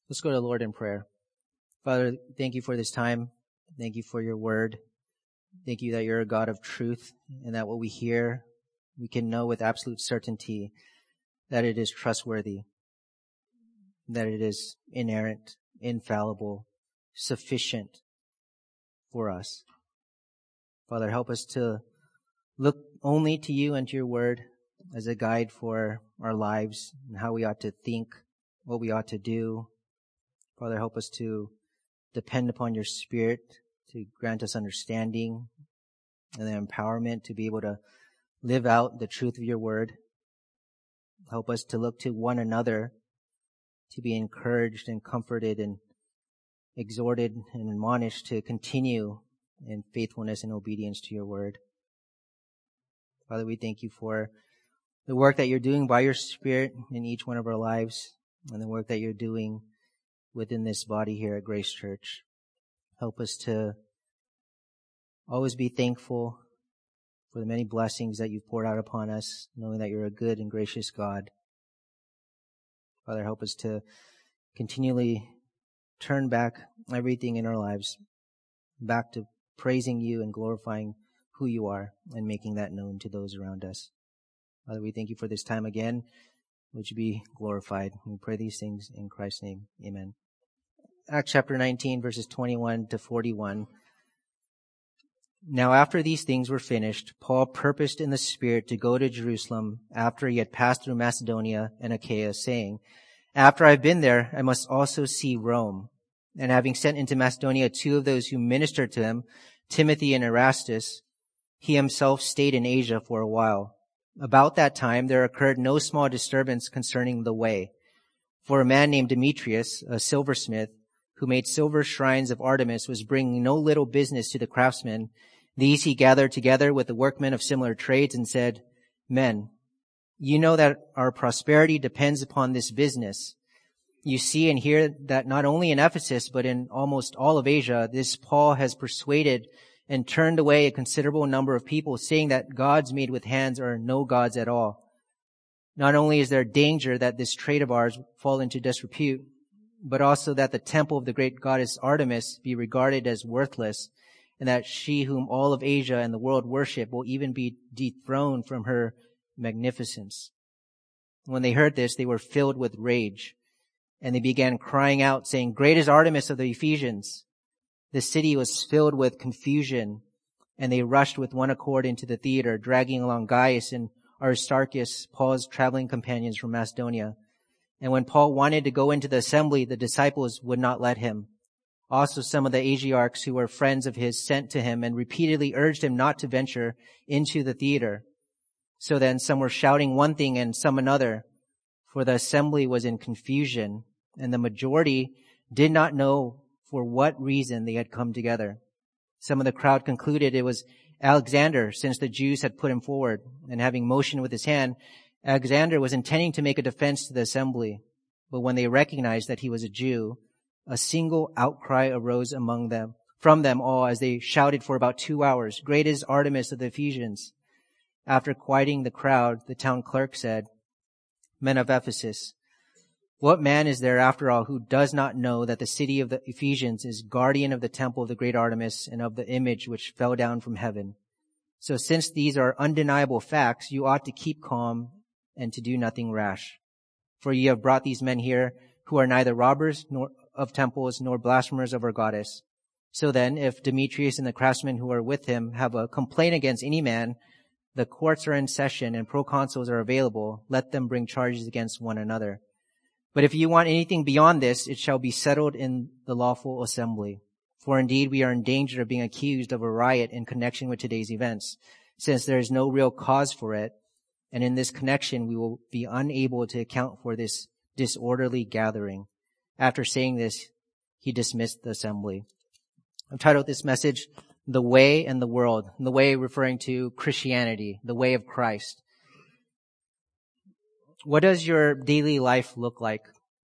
Let's go to the Lord in prayer. Father, thank you for this time. Thank you for your word. Thank you that you're a God of truth and that what we hear, we can know with absolute certainty that it is trustworthy, that it is inerrant, infallible, sufficient for us. Father, help us to look only to you and to your word as a guide for our lives and how we ought to think, what we ought to do. Father, help us to depend upon your Spirit to grant us understanding and the empowerment to be able to live out the truth of your word. Help us to look to one another to be encouraged and comforted and exhorted and admonished to continue in faithfulness and obedience to your word. Father, we thank you for the work that you're doing by your Spirit in each one of our lives and the work that you're doing within this body here at Grace Church. Help us to always be thankful for the many blessings that you've poured out upon us, knowing that you're a good and gracious God. Father, help us to continually turn back everything in our lives back to praising you and glorifying who you are and making that known to those around us. Father, we thank you for this time again. Would you be glorified? We pray these things in Christ's name. Amen. Acts chapter 19, verses 21 to 41. Now after these things were finished, Paul purposed in the Spirit to go to Jerusalem after he had passed through Macedonia and Achaia, saying, After I have been there, I must also see Rome. And having sent into Macedonia two of those who ministered to him, Timothy and Erastus, he himself stayed in Asia for a while. About that time there occurred no small disturbance concerning the way. For a man named Demetrius, a silversmith, who made silver shrines of Artemis, was bringing no little business to the craftsmen. These he gathered together with the workmen of similar trades and said, Men, you know that our prosperity depends upon this business. You see and hear that not only in Ephesus, but in almost all of Asia, this Paul has persuaded and turned away a considerable number of people, saying that gods made with hands are no gods at all. Not only is there danger that this trade of ours fall into disrepute, but also that the temple of the great goddess Artemis be regarded as worthless, and that she whom all of Asia and the world worship will even be dethroned from her magnificence. When they heard this, they were filled with rage, and they began crying out, saying, Great is Artemis of the Ephesians. The city was filled with confusion, and they rushed with one accord into the theater, dragging along Gaius and Aristarchus, Paul's traveling companions from Macedonia. And when Paul wanted to go into the assembly, the disciples would not let him. Also some of the Asiarchs who were friends of his sent to him and repeatedly urged him not to venture into the theater. So then some were shouting one thing and some another, for the assembly was in confusion, and the majority did not know for what reason they had come together. Some of the crowd concluded it was Alexander, since the Jews had put him forward, and having motioned with his hand, Alexander was intending to make a defense to the assembly. But when they recognized that he was a Jew, a single outcry arose from them all as they shouted for about 2 hours, Great is Artemis of the Ephesians. After quieting the crowd, the town clerk said, Men of Ephesus, what man is there after all who does not know that the city of the Ephesians is guardian of the temple of the great Artemis and of the image which fell down from heaven? So since these are undeniable facts, you ought to keep calm and to do nothing rash. For ye have brought these men here who are neither robbers nor of temples nor blasphemers of our goddess. So then, if Demetrius and the craftsmen who are with him have a complaint against any man, the courts are in session and proconsuls are available. Let them bring charges against one another. But if you want anything beyond this, it shall be settled in the lawful assembly. For indeed we are in danger of being accused of a riot in connection with today's events, since there is no real cause for it. And in this connection, we will be unable to account for this disorderly gathering. After saying this, he dismissed the assembly. I've titled this message, The Way and the World. The way referring to Christianity, the way of Christ. What does your daily life look like?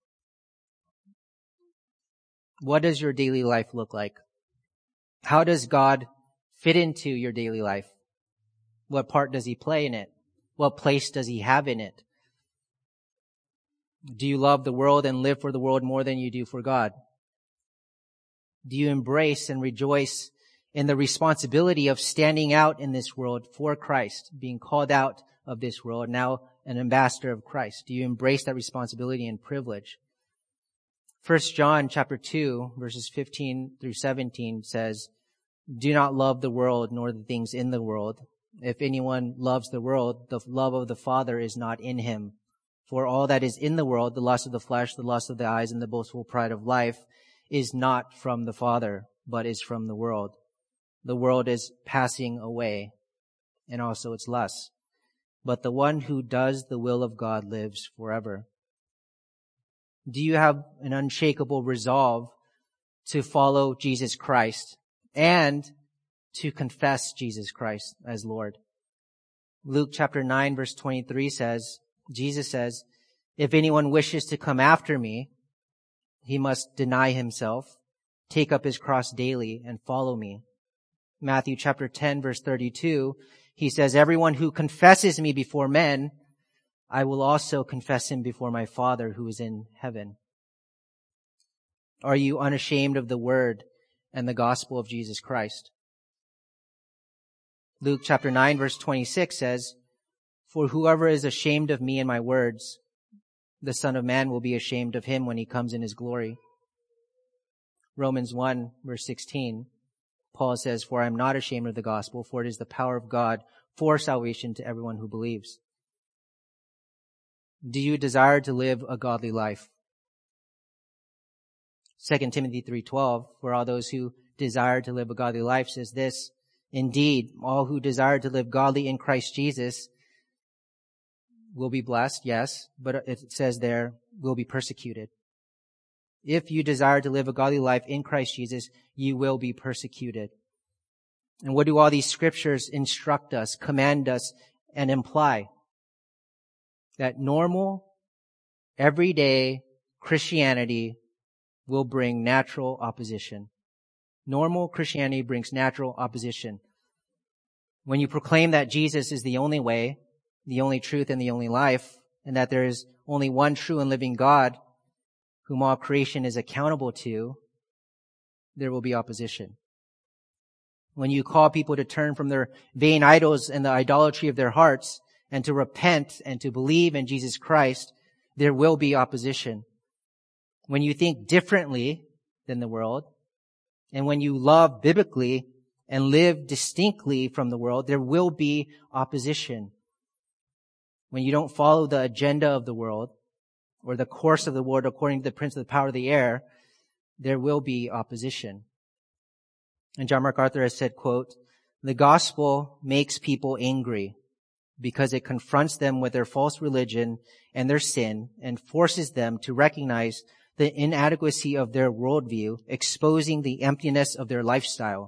What does your daily life look like? How does God fit into your daily life? What part does he play in it? What place does he have in it? Do you love the world and live for the world more than you do for God? Do you embrace and rejoice in the responsibility of standing out in this world for Christ, being called out of this world, now an ambassador of Christ? Do you embrace that responsibility and privilege? 1 John chapter 2, verses 15 through 17 says, "Do not love the world nor the things in the world. If anyone loves the world, the love of the Father is not in him. For all that is in the world, the lust of the flesh, the lust of the eyes, and the boastful pride of life, is not from the Father, but is from the world. The world is passing away, and also its lusts. But the one who does the will of God lives forever." Do you have an unshakable resolve to follow Jesus Christ and to confess Jesus Christ as Lord? Luke chapter 9, verse 23 says, Jesus says, "If anyone wishes to come after me, he must deny himself, take up his cross daily, and follow me." Matthew chapter 10, verse 32, he says, "Everyone who confesses me before men, I will also confess him before my Father who is in heaven." Are you unashamed of the word and the gospel of Jesus Christ? Luke chapter 9, verse 26 says, "For whoever is ashamed of me and my words, the Son of Man will be ashamed of him when he comes in his glory." Romans 1, verse 16, Paul says, "For I am not ashamed of the gospel, for it is the power of God for salvation to everyone who believes." Do you desire to live a godly life? 2 Timothy 3:12, for all those who desire to live a godly life, says this, "Indeed, all who desire to live godly in Christ Jesus will be blessed," yes, but it says there, "will be persecuted." If you desire to live a godly life in Christ Jesus, you will be persecuted. And what do all these scriptures instruct us, command us, and imply? That normal, everyday Christianity will bring natural opposition. Normal Christianity brings natural opposition. When you proclaim that Jesus is the only way, the only truth, and the only life, and that there is only one true and living God whom all creation is accountable to, there will be opposition. When you call people to turn from their vain idols and the idolatry of their hearts and to repent and to believe in Jesus Christ, there will be opposition. When you think differently than the world, and when you love biblically and live distinctly from the world, there will be opposition. When you don't follow the agenda of the world or the course of the world according to the prince of the power of the air, there will be opposition. And John MacArthur has said, quote, "The gospel makes people angry because it confronts them with their false religion and their sin and forces them to recognize the inadequacy of their worldview, exposing the emptiness of their lifestyle."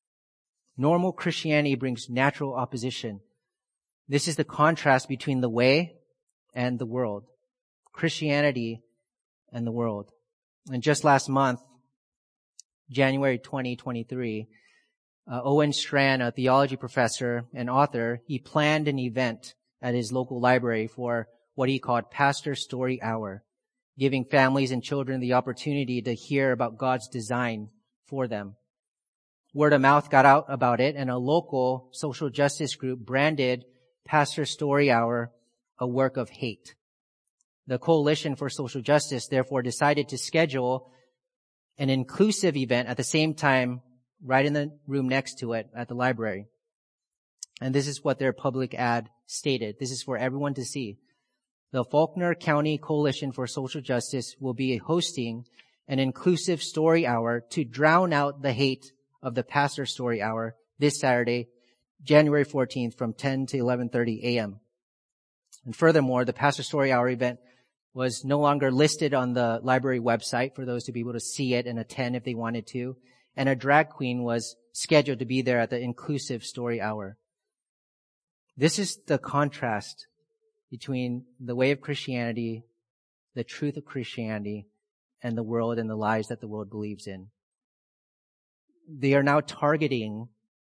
Normal Christianity brings natural opposition. This is the contrast between the way and the world. Christianity and the world. And just last month, January 2023, Owen Strachan, a theology professor and author, he planned an event at his local library for what he called Pastor Story Hour, giving families and children the opportunity to hear about God's design for them. Word of mouth got out about it, and a local social justice group branded Pastor Story Hour a work of hate. The Coalition for Social Justice therefore decided to schedule an inclusive event at the same time right in the room next to it at the library. And this is what their public ad stated. This is for everyone to see. The Faulkner County Coalition for Social Justice will be hosting an inclusive story hour to drown out the hate of the Pastor Story Hour this Saturday, January 14th from 10 to 11:30 a.m. And furthermore, the Pastor Story Hour event was no longer listed on the library website for those to be able to see it and attend if they wanted to. And a drag queen was scheduled to be there at the inclusive story hour. This is the contrast between the way of Christianity, the truth of Christianity, and the world and the lies that the world believes in. They are now targeting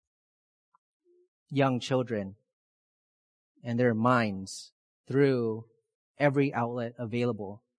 young children and their minds through every outlet available.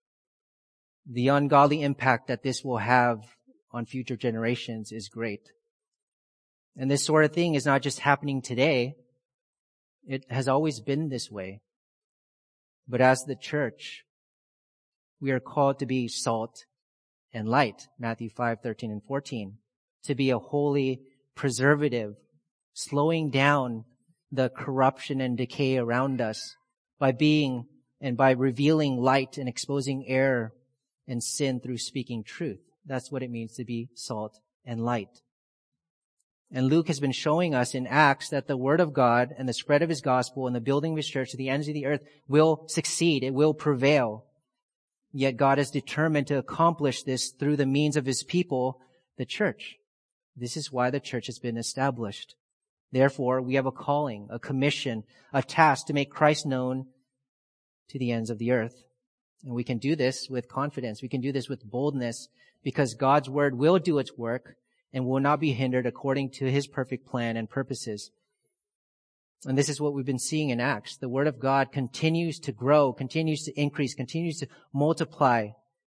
the ungodly impact that this will have on future generations is great. And this sort of thing is not just happening today. It has always been this way. But as the church, we are called to be salt and light, Matthew 5:13 and 14, to be a holy preservative, slowing down the corruption and decay around us by being and by revealing light and exposing error and sin through speaking truth. That's what it means to be salt and light. And Luke has been showing us in Acts that the word of God and the spread of his gospel and the building of his church to the ends of the earth will succeed. It will prevail. Yet God is determined to accomplish this through the means of his people, the church. This is why the church has been established. Therefore, we have a calling, a commission, a task to make Christ known to the ends of the earth. And we can do this with confidence. We can do this with boldness because God's word will do its work and will not be hindered according to his perfect plan and purposes. And this is what we've been seeing in Acts. The word of God continues to grow, continues to increase, continues to multiply.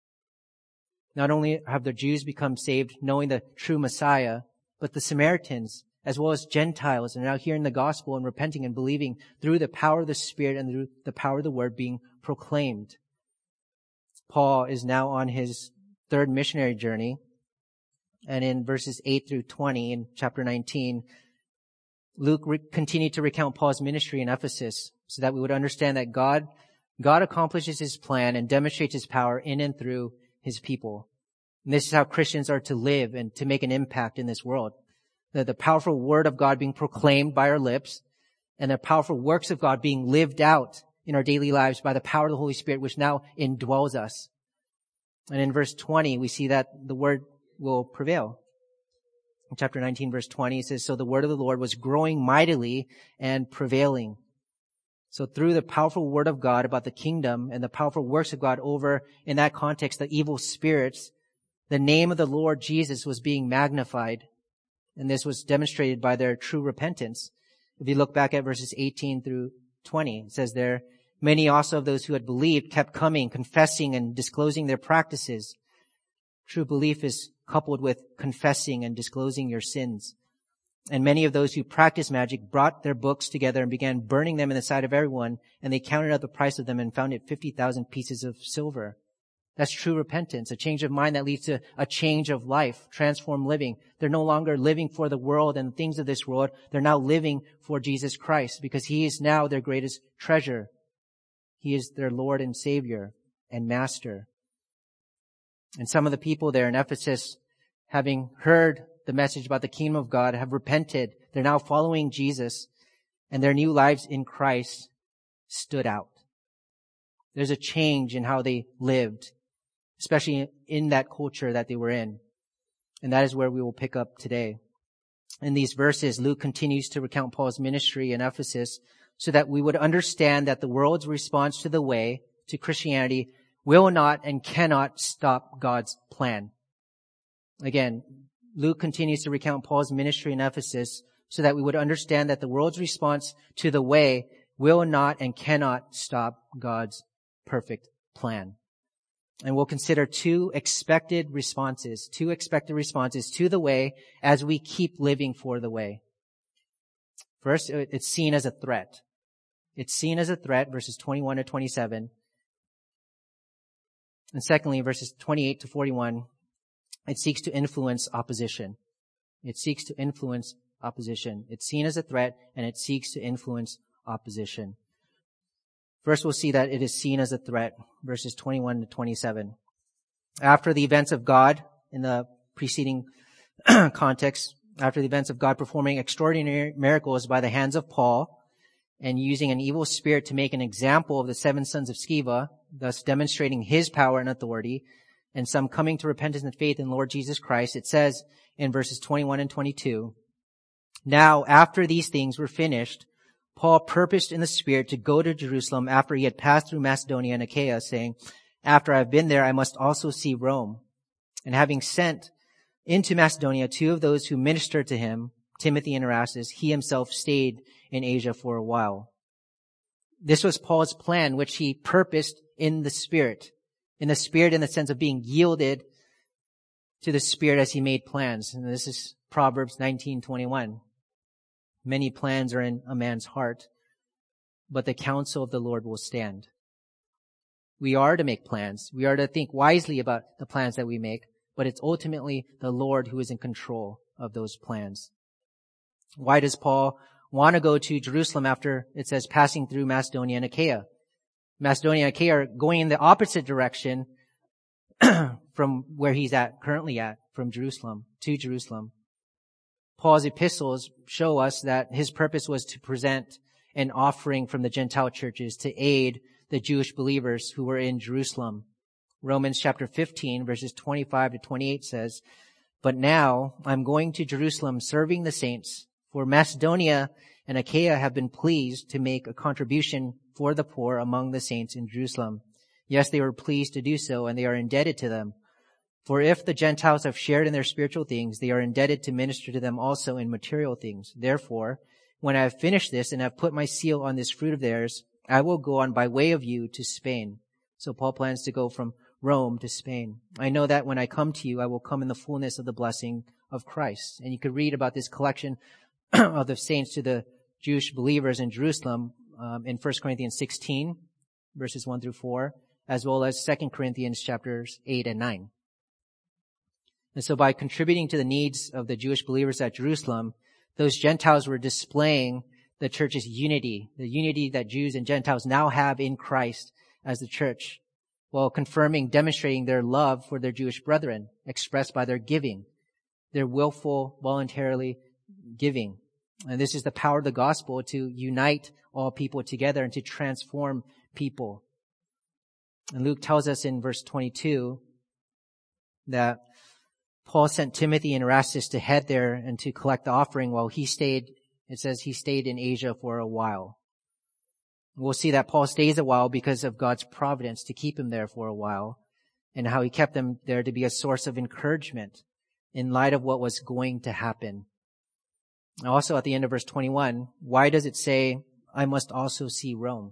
Not only have the Jews become saved, knowing the true Messiah, but the Samaritans, as well as Gentiles, are now hearing the gospel and repenting and believing through the power of the Spirit and through the power of the word being proclaimed. Paul is now on his third missionary journey. And in verses 8 through 20 in chapter 19, Luke continued to recount Paul's ministry in Ephesus so that we would understand that God accomplishes his plan and demonstrates his power in and through his people. And this is how Christians are to live and to make an impact in this world. The powerful word of God being proclaimed by our lips and the powerful works of God being lived out in our daily lives by the power of the Holy Spirit, which now indwells us. And in verse 20, we see that the word will prevail. In chapter 19, verse 20, it says, "So the word of the Lord was growing mightily and prevailing." So through the powerful word of God about the kingdom and the powerful works of God over, in that context, the evil spirits, the name of the Lord Jesus was being magnified. And this was demonstrated by their true repentance. If you look back at verses 18 through 20, it says there, "Many also of those who had believed kept coming, confessing and disclosing their practices." True belief is coupled with confessing and disclosing your sins. "And many of those who practiced magic brought their books together and began burning them in the sight of everyone, and they counted out the price of them and found it 50,000 pieces of silver." That's true repentance, a change of mind that leads to a change of life, transformed living. They're no longer living for the world and things of this world. They're now living for Jesus Christ because he is now their greatest treasure. He is their Lord and Savior and Master. And some of the people there in Ephesus, having heard the message about the kingdom of God, have repented. They're now following Jesus, and their new lives in Christ stood out. There's a change in how they lived, especially in that culture that they were in. And that is where we will pick up today. In these verses, Luke continues to recount Paul's ministry in Ephesus so that we would understand that the world's response to the way, to Christianity, will not and cannot stop God's plan. Again, Luke continues to recount Paul's ministry in Ephesus so that we would understand that the world's response to the way will not and cannot stop God's perfect plan. And we'll consider two expected responses to the way as we keep living for the way. First, it's seen as a threat. It's seen as a threat, verses 21 to 27. And secondly, verses 28 to 41, it seeks to influence opposition. It seeks to influence opposition. It's seen as a threat, and it seeks to influence opposition. First, we'll see that it is seen as a threat, verses 21 to 27. After the events of God, in the preceding context, after the events of God performing extraordinary miracles by the hands of Paul, and using an evil spirit to make an example of the 7 sons of Sceva, thus demonstrating his power and authority, and some coming to repentance and faith in Lord Jesus Christ, it says in verses 21 and 22, "Now, after these things were finished, Paul purposed in the Spirit to go to Jerusalem after he had passed through Macedonia and Achaia, saying, 'After I have been there, I must also see Rome.' And having sent into Macedonia 2 of those who ministered to him, Timothy and Erastus, he himself stayed in Asia for a while." This was Paul's plan, which he purposed in the Spirit. In the Spirit in the sense of being yielded to the Spirit as he made plans. And this is Proverbs 19:21. Many plans are in a man's heart, but the counsel of the Lord will stand. We are to make plans. We are to think wisely about the plans that we make, but it's ultimately the Lord who is in control of those plans. Why does Paul want to go to Jerusalem after it says passing through Macedonia and Achaia? Macedonia and Achaia are going in the opposite direction from where he's currently at, from Jerusalem to Jerusalem. Paul's epistles show us that his purpose was to present an offering from the Gentile churches to aid the Jewish believers who were in Jerusalem. Romans chapter 15 verses 25 to 28 says, "But now I'm going to Jerusalem serving the saints, for Macedonia and Achaia have been pleased to make a contribution for the poor among the saints in Jerusalem. Yes, they were pleased to do so, and they are indebted to them. For if the Gentiles have shared in their spiritual things, they are indebted to minister to them also in material things. Therefore, when I have finished this and have put my seal on this fruit of theirs, I will go on by way of you to Spain." So Paul plans to go from Rome to Spain. "I know that when I come to you, I will come in the fullness of the blessing of Christ." And you could read about this collection of the saints to the Jewish believers in Jerusalem in 1 Corinthians 16, verses 1 through 4, as well as 2 Corinthians chapters 8 and 9. And so by contributing to the needs of the Jewish believers at Jerusalem, those Gentiles were displaying the church's unity, the unity that Jews and Gentiles now have in Christ as the church, while demonstrating their love for their Jewish brethren, expressed by their giving, their willful, voluntarily giving. And this is the power of the gospel to unite all people together and to transform people. And Luke tells us in verse 22 that Paul sent Timothy and Erastus to head there and to collect the offering while he stayed in Asia for a while. We'll see that Paul stays a while because of God's providence to keep him there for a while, and how he kept them there to be a source of encouragement in light of what was going to happen. Also at the end of verse 21, why does it say, "I must also see Rome"?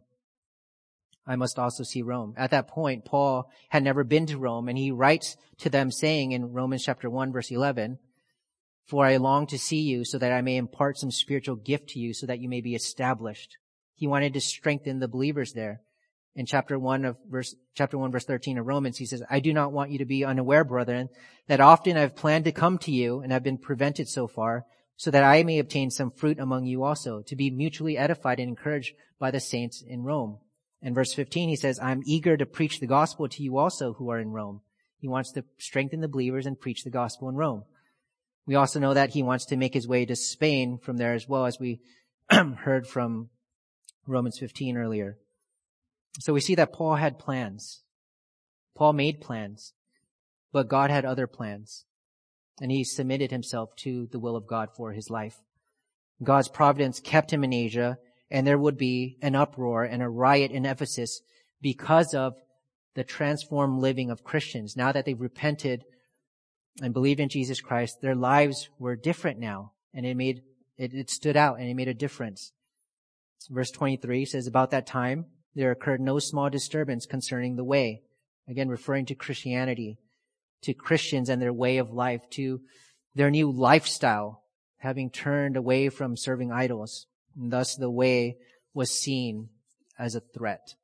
I must also see Rome. At that point, Paul had never been to Rome, and he writes to them saying in Romans chapter 1, verse 11, "For I long to see you so that I may impart some spiritual gift to you so that you may be established." He wanted to strengthen the believers there. In chapter 1 verse 13 of Romans, he says, "I do not want you to be unaware, brethren, that often I've planned to come to you and have been prevented so far, so that I may obtain some fruit among you also, to be mutually edified and encouraged by the saints in Rome." In verse 15, he says, "I'm eager to preach the gospel to you also who are in Rome." He wants to strengthen the believers and preach the gospel in Rome. We also know that he wants to make his way to Spain from there as well, as we heard from Romans 15 earlier. So we see that Paul had plans. Paul made plans, but God had other plans, and he submitted himself to the will of God for his life. God's providence kept him in Asia, and there would be an uproar and a riot in Ephesus because of the transformed living of Christians. Now that they've repented and believed in Jesus Christ, their lives were different now, and it stood out and it made a difference. Verse 23 says, "About that time, there occurred no small disturbance concerning the way." Again, referring to Christianity, to Christians and their way of life, to their new lifestyle, having turned away from serving idols. And thus the way was seen as a threat.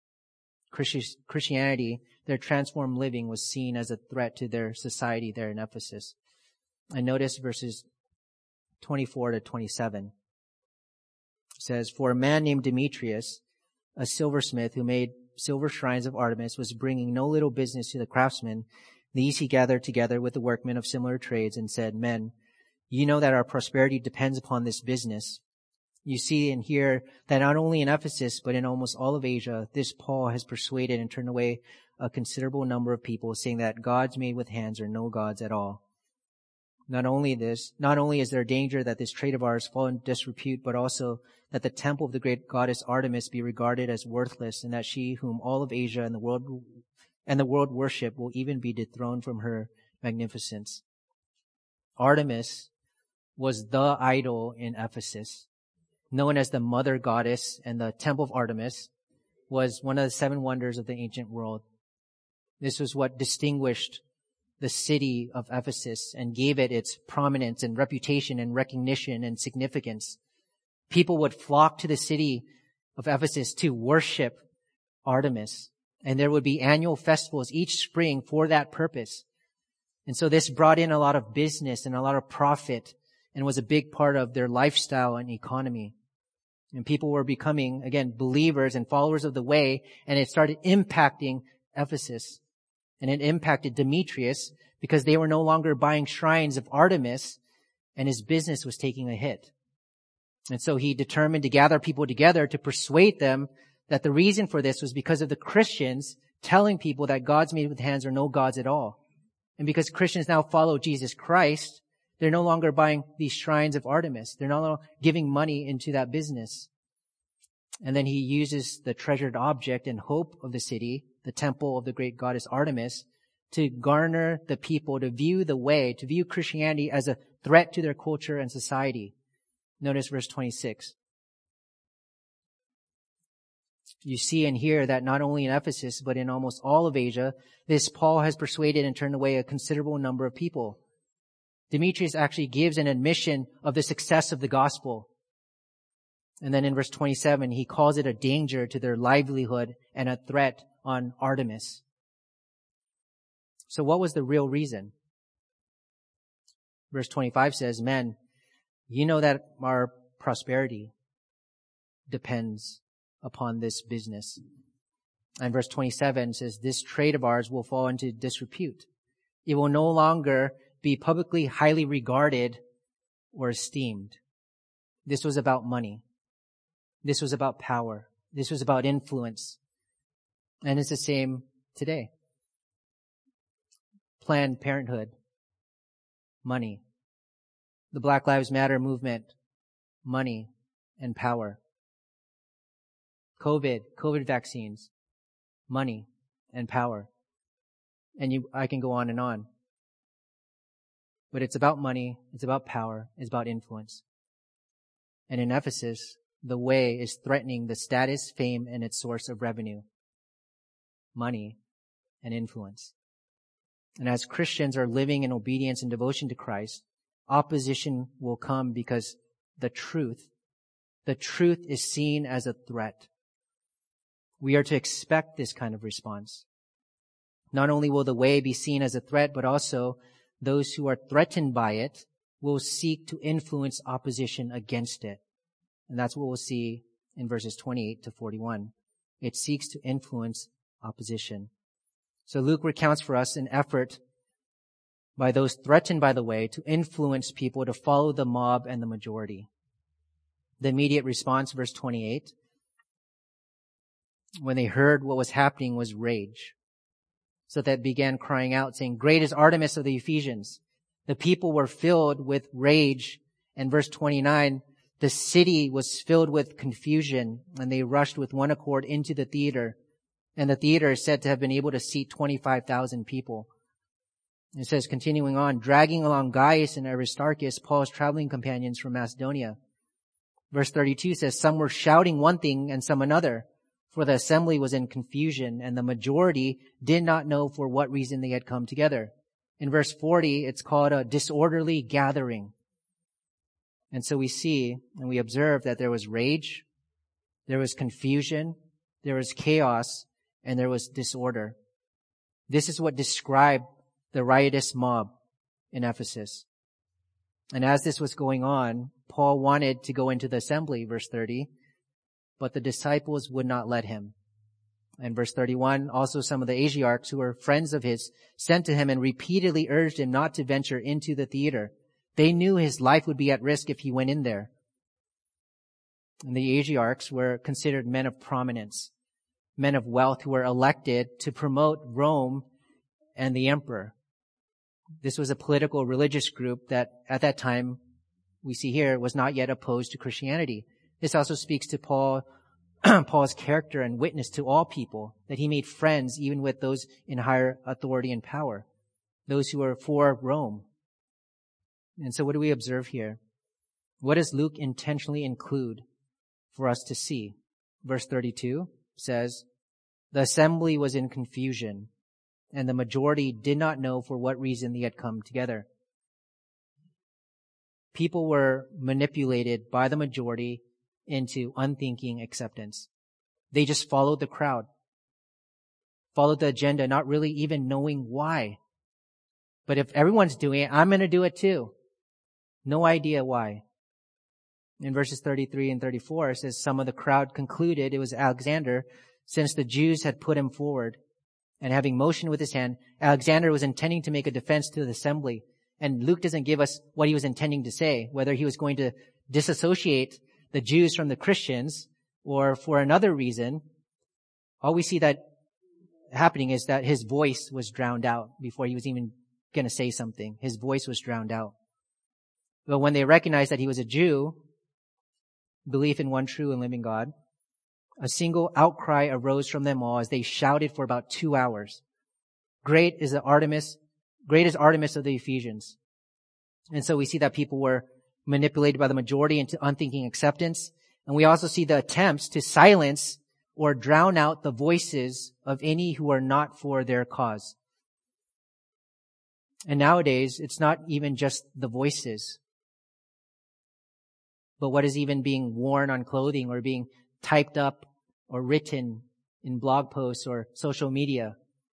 Christianity, their transformed living, was seen as a threat to their society there in Ephesus. And notice verses 24 to 27. It says, "For a man named Demetrius, a silversmith who made silver shrines of Artemis, was bringing no little business to the craftsmen. These he gathered together with the workmen of similar trades and said, 'Men, you know that our prosperity depends upon this business.' You see and hear that not only in Ephesus, but in almost all of Asia, this Paul has persuaded and turned away a considerable number of people, saying that gods made with hands are no gods at all. Not only is there danger that this trade of ours fall in disrepute, but also that the temple of the great goddess Artemis be regarded as worthless, and that she whom all of Asia and the world worship will even be dethroned from her magnificence." Artemis was the idol in Ephesus, known as the mother goddess, and the temple of Artemis was one of the 7 wonders of the ancient world. This was what distinguished the city of Ephesus and gave it its prominence and reputation and recognition and significance. People would flock to the city of Ephesus to worship Artemis, and there would be annual festivals each spring for that purpose. And so this brought in a lot of business and a lot of profit and was a big part of their lifestyle and economy. And people were becoming, again, believers and followers of the way, and it started impacting Ephesus. And it impacted Demetrius because they were no longer buying shrines of Artemis, and his business was taking a hit. And so he determined to gather people together to persuade them that the reason for this was because of the Christians telling people that gods made with hands are no gods at all. And because Christians now follow Jesus Christ, they're no longer buying these shrines of Artemis. They're no longer giving money into that business. And then he uses the treasured object and hope of the city, the temple of the great goddess Artemis, to garner the people to view Christianity as a threat to their culture and society. Notice verse 26. You see and hear that not only in Ephesus, but in almost all of Asia, this Paul has persuaded and turned away a considerable number of people. Demetrius actually gives an admission of the success of the gospel. And then in verse 27, he calls it a danger to their livelihood and a threat on Artemis. So what was the real reason? Verse 25 says, men, you know that our prosperity depends upon this business. And verse 27 says, this trade of ours will fall into disrepute. It will no longer be publicly highly regarded or esteemed. This was about money. This was about power. This was about influence. And it's the same today. Planned Parenthood, money. The Black Lives Matter movement, money and power. COVID vaccines, money and power. And I can go on and on. But it's about money, it's about power, it's about influence. And in Ephesus, the way is threatening the status, fame, and its source of revenue. Money and influence. And as Christians are living in obedience and devotion to Christ, opposition will come because the truth is seen as a threat. We are to expect this kind of response. Not only will the way be seen as a threat, but also those who are threatened by it will seek to influence opposition against it. And that's what we'll see in verses 28 to 41. It seeks to influence opposition. So Luke recounts for us an effort by those threatened by the way to influence people to follow the mob and the majority. The immediate response, verse 28, when they heard what was happening, was rage. So they began crying out, saying, great is Artemis of the Ephesians. The people were filled with rage. And verse 29, the city was filled with confusion, and they rushed with one accord into the theater. And the theater is said to have been able to seat 25,000 people. It says, continuing on, dragging along Gaius and Aristarchus, Paul's traveling companions from Macedonia. Verse 32 says, some were shouting one thing and some another, for the assembly was in confusion, and the majority did not know for what reason they had come together. In verse 40, it's called a disorderly gathering. And so we see and we observe that there was rage, there was confusion, there was chaos, and there was disorder. This is what described the riotous mob in Ephesus. And as this was going on, Paul wanted to go into the assembly, verse 30, but the disciples would not let him. And verse 31, also some of the Asiarchs who were friends of his sent to him and repeatedly urged him not to venture into the theater. They knew his life would be at risk if he went in there. And the Asiarchs were considered men of prominence, men of wealth who were elected to promote Rome and the emperor. This was a political religious group that at that time, we see here, was not yet opposed to Christianity. This also speaks to Paul's character and witness to all people, that he made friends even with those in higher authority and power, those who were for Rome. And so what do we observe here? What does Luke intentionally include for us to see? Verse 32 says, the assembly was in confusion, and the majority did not know for what reason they had come together. People were manipulated by the majority into unthinking acceptance. They just followed the crowd, followed the agenda, not really even knowing why. But if everyone's doing it, I'm going to do it too. No idea why. In verses 33 and 34, it says, some of the crowd concluded it was Alexander, since the Jews had put him forward. And having motioned with his hand, Alexander was intending to make a defense to the assembly. And Luke doesn't give us what he was intending to say, whether he was going to disassociate the Jews from the Christians or for another reason. All we see that happening is that his voice was drowned out before he was even going to say something. His voice was drowned out. But when they recognized that he was a Jew, belief in one true and living God, a single outcry arose from them all as they shouted for about 2 hours. Great is Artemis of the Ephesians. And so we see that people were manipulated by the majority into unthinking acceptance. And we also see the attempts to silence or drown out the voices of any who are not for their cause. And nowadays, it's not even just the voices, but what is even being worn on clothing or being typed up or written in blog posts or social media.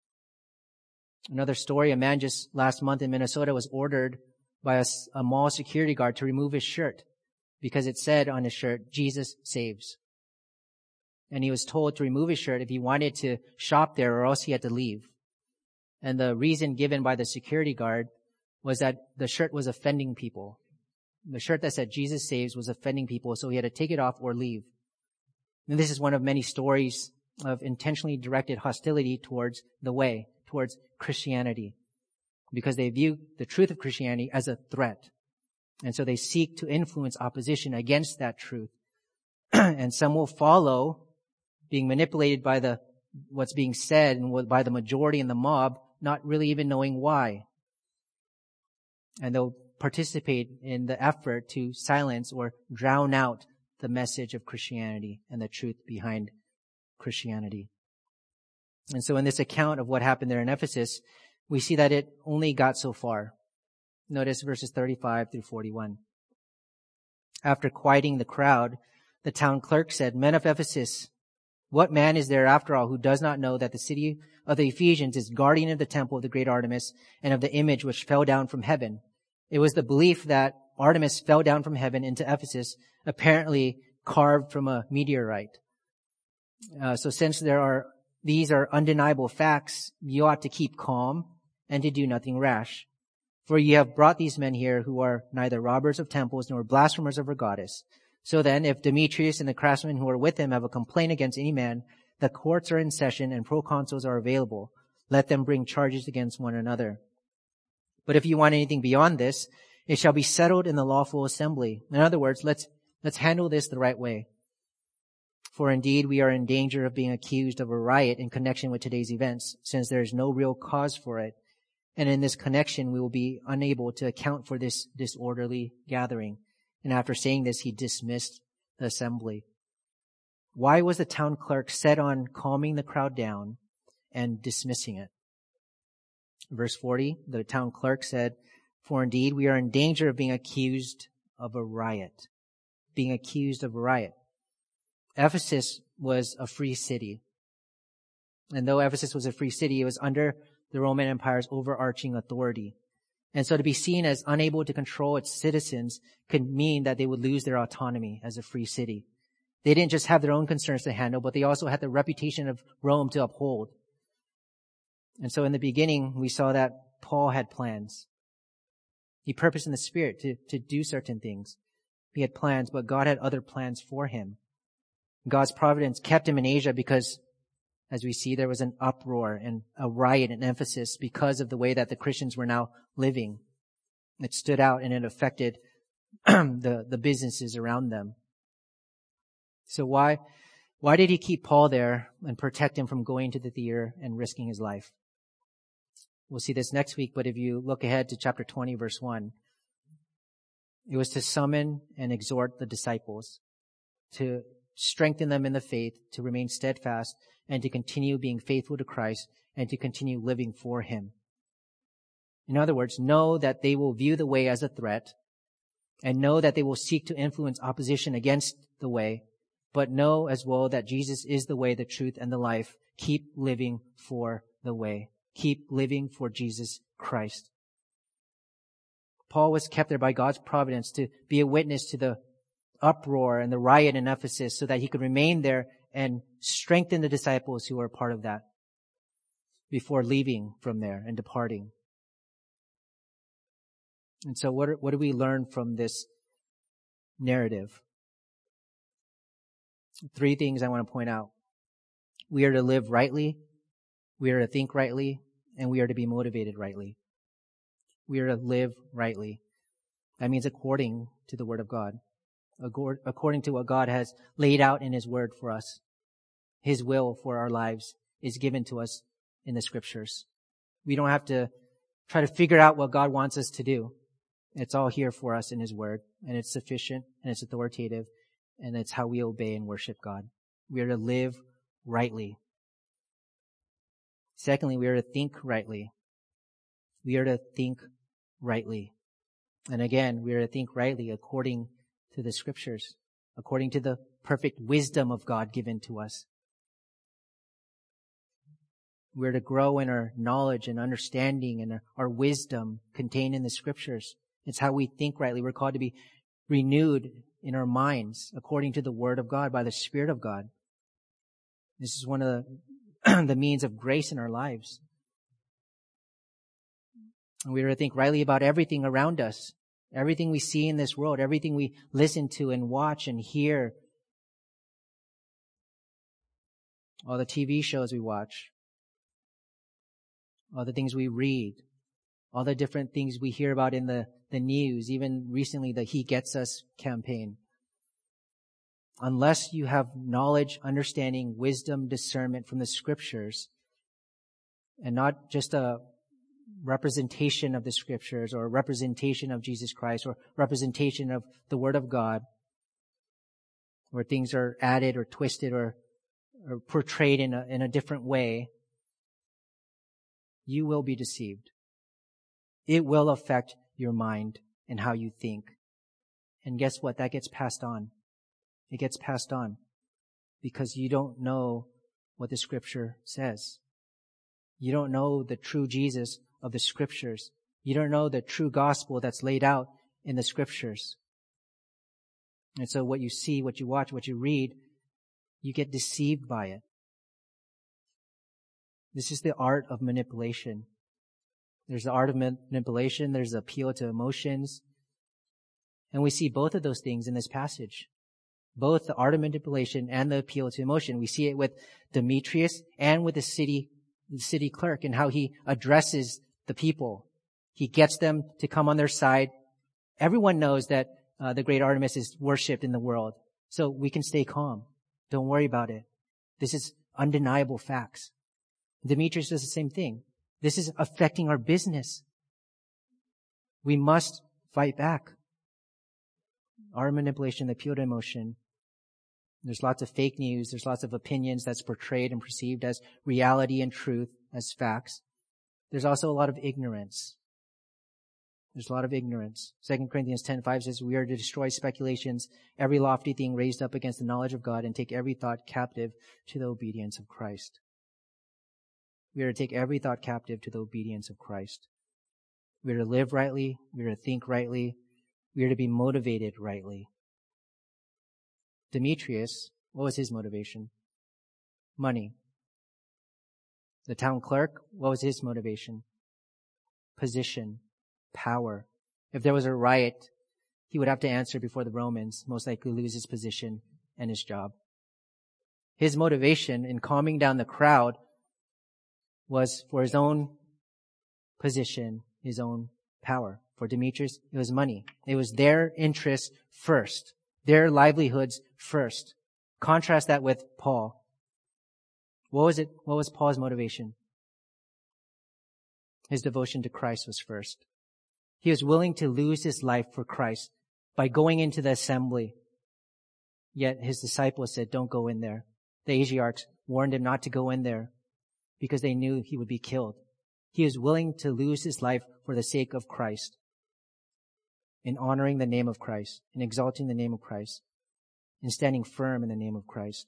Another story, a man just last month in Minnesota was ordered by a mall security guard to remove his shirt because it said on his shirt, Jesus saves. And he was told to remove his shirt if he wanted to shop there or else he had to leave. And the reason given by the security guard was that the shirt was offending people. The shirt that said Jesus saves was offending people, so he had to take it off or leave. And this is one of many stories of intentionally directed hostility towards the way, towards Christianity, because they view the truth of Christianity as a threat. And so they seek to influence opposition against that truth. And some will follow, being manipulated by what's being said and by the majority in the mob, not really even knowing why. And they'll participate in the effort to silence or drown out the message of Christianity and the truth behind Christianity. And so in this account of what happened there in Ephesus, we see that it only got so far. Notice verses 35 through 41. After quieting the crowd, the town clerk said, Men of Ephesus, what man is there after all who does not know that the city of the Ephesians is guardian of the temple of the great Artemis and of the image which fell down from heaven? It was the belief that Artemis fell down from heaven into Ephesus, apparently carved from a meteorite. So since these are undeniable facts, you ought to keep calm and to do nothing rash. For ye have brought these men here who are neither robbers of temples nor blasphemers of our goddess. So then, if Demetrius and the craftsmen who are with him have a complaint against any man, the courts are in session and proconsuls are available. Let them bring charges against one another. But if you want anything beyond this, it shall be settled in the lawful assembly. In other words, let's handle this the right way. For indeed, we are in danger of being accused of a riot in connection with today's events, since there is no real cause for it. And in this connection, we will be unable to account for this disorderly gathering. And after saying this, he dismissed the assembly. Why was the town clerk set on calming the crowd down and dismissing it? Verse 40, the town clerk said, For indeed, we are in danger of being accused of a riot. Being accused of a riot. Ephesus was a free city. And though Ephesus was a free city, it was under the Roman Empire's overarching authority. And so to be seen as unable to control its citizens could mean that they would lose their autonomy as a free city. They didn't just have their own concerns to handle, but they also had the reputation of Rome to uphold. And so in the beginning, we saw that Paul had plans. He purposed in the Spirit to do certain things. He had plans, but God had other plans for him. God's providence kept him in Asia because, as we see, there was an uproar and a riot in Ephesus because of the way that the Christians were now living. It stood out and it affected the businesses around them. So why did he keep Paul there and protect him from going to the theater and risking his life? We'll see this next week, but if you look ahead to chapter 20, verse 1, it was to summon and exhort the disciples, to strengthen them in the faith, to remain steadfast, and to continue being faithful to Christ and to continue living for him. In other words, know that they will view the way as a threat, and know that they will seek to influence opposition against the way, but know as well that Jesus is the way, the truth, and the life. Keep living for the way. Keep living for Jesus Christ. Paul was kept there by God's providence to be a witness to the uproar and the riot in Ephesus so that he could remain there and strengthen the disciples who were a part of that before leaving from there and departing. And so what do we learn from this narrative? 3 things I want to point out. We are to live rightly, we are to think rightly, and we are to be motivated rightly. We are to live rightly. That means according to the Word of God, according to what God has laid out in His Word for us. His will for our lives is given to us in the Scriptures. We don't have to try to figure out what God wants us to do. It's all here for us in His Word, and it's sufficient, and it's authoritative, and it's how we obey and worship God. We are to live rightly. Secondly, we are to think rightly. We are to think rightly. And again, we are to think rightly according to the Scriptures, according to the perfect wisdom of God given to us. We are to grow in our knowledge and understanding and our wisdom contained in the Scriptures. It's how we think rightly. We're called to be renewed in our minds according to the Word of God by the Spirit of God. This is one of the means of grace in our lives. And we are to think rightly about everything around us, everything we see in this world, everything we listen to and watch and hear, all the TV shows we watch, all the things we read, all the different things we hear about in the news, even recently the He Gets Us campaign. Unless you have knowledge, understanding, wisdom, discernment from the Scriptures, and not just a representation of the Scriptures or a representation of Jesus Christ or representation of the Word of God, where things are added or twisted or portrayed in a different way, you will be deceived. It will affect your mind and how you think. And guess what? That gets passed on. It gets passed on because you don't know what the Scripture says. You don't know the true Jesus of the Scriptures. You don't know the true gospel that's laid out in the Scriptures. And so what you see, what you watch, what you read, you get deceived by it. This is the art of manipulation. There's the art of manipulation. There's the appeal to emotions. And we see both of those things in this passage. Both the art of manipulation and the appeal to emotion. We see it with Demetrius and with the city clerk and how he addresses the people. He gets them to come on their side. Everyone knows that the great Artemis is worshipped in the world. So we can stay calm. Don't worry about it. This is undeniable facts. Demetrius does the same thing. This is affecting our business. We must fight back. Our manipulation, the appeal to emotion. There's lots of fake news. There's lots of opinions that's portrayed and perceived as reality and truth, as facts. There's also a lot of ignorance. There's a lot of ignorance. 2 Corinthians 10:5 says, we are to destroy speculations, every lofty thing raised up against the knowledge of God, and take every thought captive to the obedience of Christ. We are to take every thought captive to the obedience of Christ. We are to live rightly. We are to think rightly. We are to be motivated rightly. Demetrius, what was his motivation? Money. The town clerk, what was his motivation? Position, power. If there was a riot, he would have to answer before the Romans, most likely lose his position and his job. His motivation in calming down the crowd was for his own position, his own power. For Demetrius, it was money. It was their interests first, their livelihoods first. Contrast that with Paul. What was it? What was Paul's motivation? His devotion to Christ was first. He was willing to lose his life for Christ by going into the assembly. Yet his disciples said, don't go in there. The Asiarchs warned him not to go in there because they knew he would be killed. He was willing to lose his life for the sake of Christ, in honoring the name of Christ, in exalting the name of Christ, in standing firm in the name of Christ.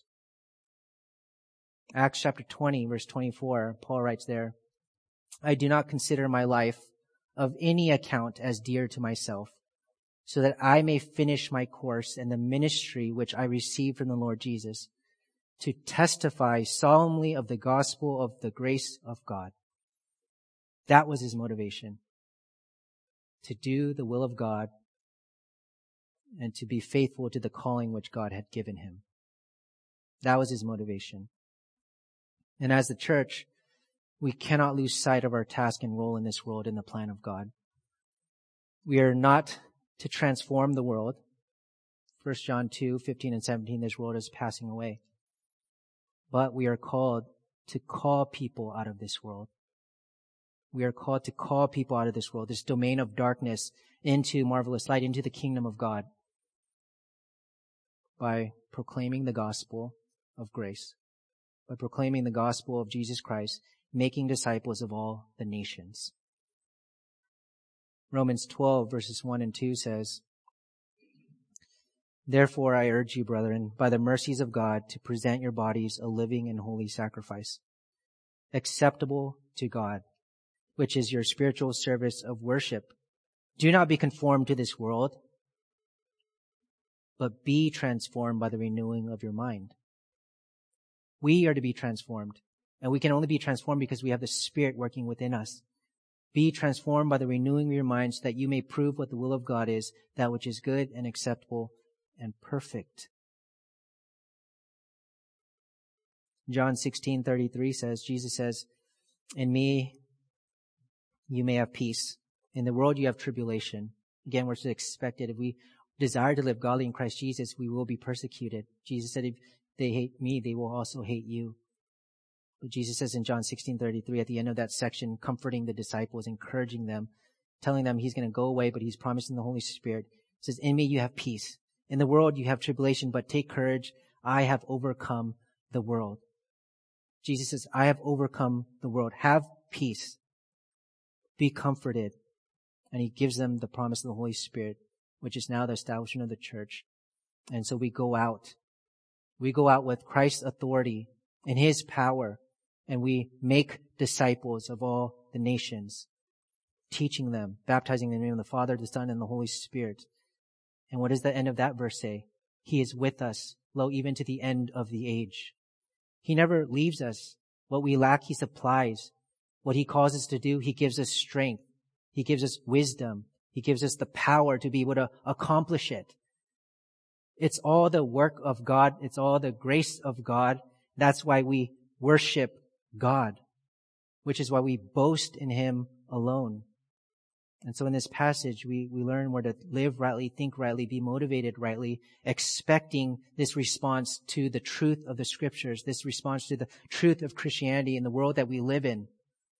Acts chapter 20, verse 24, Paul writes there, I do not consider my life of any account as dear to myself, so that I may finish my course and the ministry which I received from the Lord Jesus, to testify solemnly of the gospel of the grace of God. That was his motivation, to do the will of God and to be faithful to the calling which God had given him. That was his motivation. And as the church, we cannot lose sight of our task and role in this world in the plan of God. We are not to transform the world. 1 John 2, 15 and 17, this world is passing away. But we are called to call people out of this world. We are called to call people out of this world, this domain of darkness, into marvelous light, into the kingdom of God, by proclaiming the gospel of grace, by proclaiming the gospel of Jesus Christ, making disciples of all the nations. Romans 12, verses 1 and 2 says, Therefore I urge you, brethren, by the mercies of God, to present your bodies a living and holy sacrifice, acceptable to God, which is your spiritual service of worship. Do not be conformed to this world, but be transformed by the renewing of your mind. We are to be transformed, and we can only be transformed because we have the Spirit working within us. Be transformed by the renewing of your minds, that you may prove what the will of God is, that which is good and acceptable and perfect. John 16:33 says, Jesus says, In me you may have peace. In the world you have tribulation. Again, we're to expect it. If we desire to live godly in Christ Jesus, we will be persecuted. Jesus said, if they hate me, they will also hate you. But Jesus says in John 16:33, at the end of that section, comforting the disciples, encouraging them, telling them he's going to go away, but he's promising the Holy Spirit. He says, in me you have peace. In the world you have tribulation, but take courage. I have overcome the world. Jesus says, I have overcome the world. Have peace. Be comforted. And he gives them the promise of the Holy Spirit, which is now the establishment of the church. And so we go out. We go out with Christ's authority and his power, and we make disciples of all the nations, teaching them, baptizing them in the name of the Father, the Son, and the Holy Spirit. And what does the end of that verse say? He is with us, lo, even to the end of the age. He never leaves us. What we lack, he supplies. What he calls us to do, he gives us strength. He gives us wisdom. He gives us the power to be able to accomplish it. It's all the work of God. It's all the grace of God. That's why we worship God, which is why we boast in him alone. And so in this passage, we learn where to live rightly, think rightly, be motivated rightly, expecting this response to the truth of the scriptures, this response to the truth of Christianity in the world that we live in.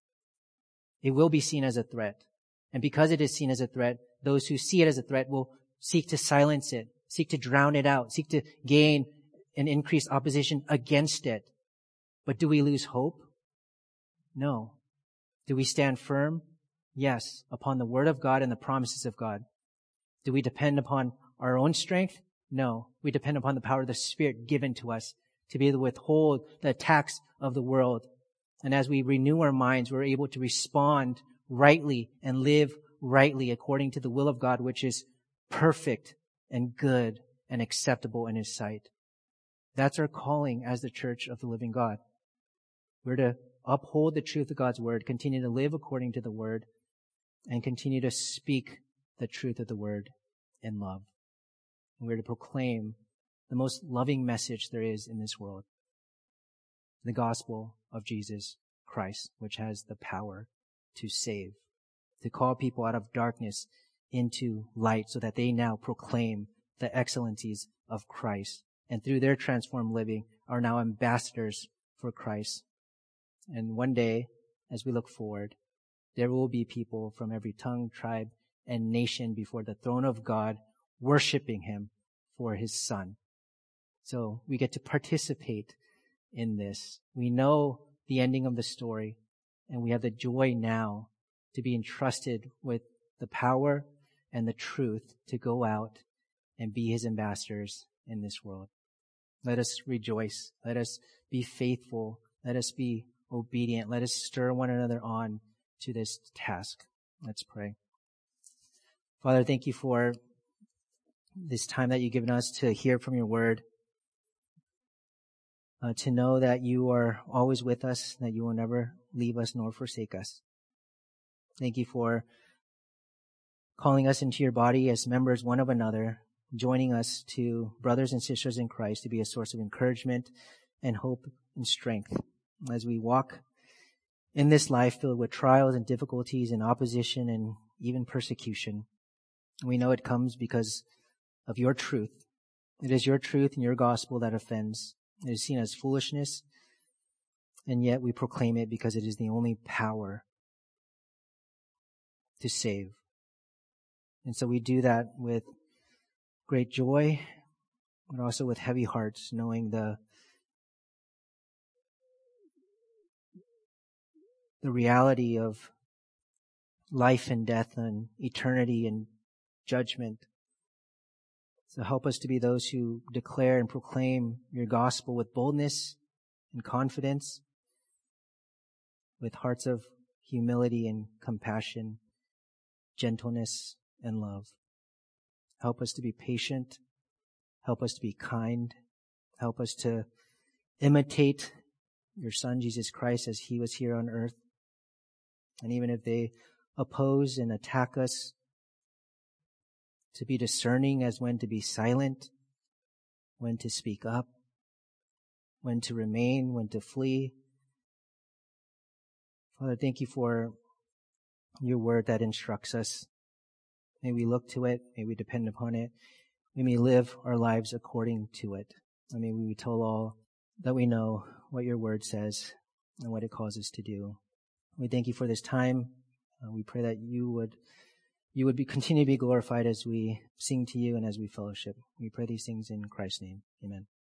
It will be seen as a threat. And because it is seen as a threat, those who see it as a threat will seek to silence it, seek to drown it out, seek to gain an increased opposition against it. But do we lose hope? No. Do we stand firm? Yes, upon the word of God and the promises of God. Do we depend upon our own strength? No. We depend upon the power of the Spirit given to us to be able to withhold the attacks of the world. And as we renew our minds, we're able to respond rightly and live rightly according to the will of God, which is perfect and good and acceptable in his sight. That's our calling as the church of the living God. We're to uphold the truth of God's word, continue to live according to the word, and continue to speak the truth of the word in love. And we're to proclaim the most loving message there is in this world, the gospel of Jesus Christ, which has the power to save, to call people out of darkness into light so that they now proclaim the excellencies of Christ. And through their transformed living are now ambassadors for Christ. And one day, as we look forward, there will be people from every tongue, tribe, and nation before the throne of God, worshiping him for his Son. So we get to participate in this. We know the ending of the story. And we have the joy now to be entrusted with the power and the truth to go out and be his ambassadors in this world. Let us rejoice. Let us be faithful. Let us be obedient. Let us stir one another on to this task. Let's pray. Father, thank you for this time that you've given us to hear from your word, to know that you are always with us, that you will never leave us nor forsake us. Thank you for calling us into your body as members one of another, joining us to brothers and sisters in Christ to be a source of encouragement and hope and strength as we walk in this life filled with trials and difficulties and opposition and even persecution. We know it comes because of your truth. It is your truth and your gospel that offends. It is seen as foolishness, and yet we proclaim it because it is the only power to save. And so we do that with great joy, but also with heavy hearts, knowing the reality of life and death and eternity and judgment. So help us to be those who declare and proclaim your gospel with boldness and confidence, with hearts of humility and compassion, gentleness and love. Help us to be patient. Help us to be kind. Help us to imitate your Son, Jesus Christ, as he was here on earth. And even if they oppose and attack us, to be discerning as when to be silent, when to speak up, when to remain, when to flee. Father, thank you for your word that instructs us. May we look to it. May we depend upon it. We may live our lives according to it. And may we tell all that we know what your word says and what it calls us to do. We thank you for this time. We pray that you would continue to be glorified as we sing to you and as we fellowship. We pray these things in Christ's name. Amen.